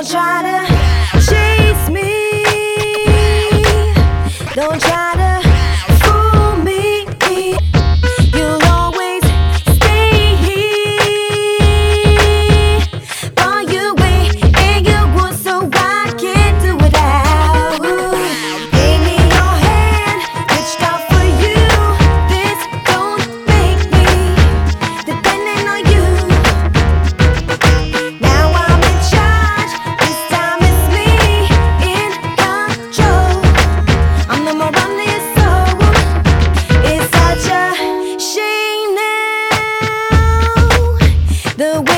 try to chase me. Don't try to fool me. You'll always stay here. Far away, and you want, so I can't do without. Give me your hand, reached out for you. This don't make me dependent on you. Now I'm in charge, this time it's me in control. I'm the more on this soul. It's such a shame now, the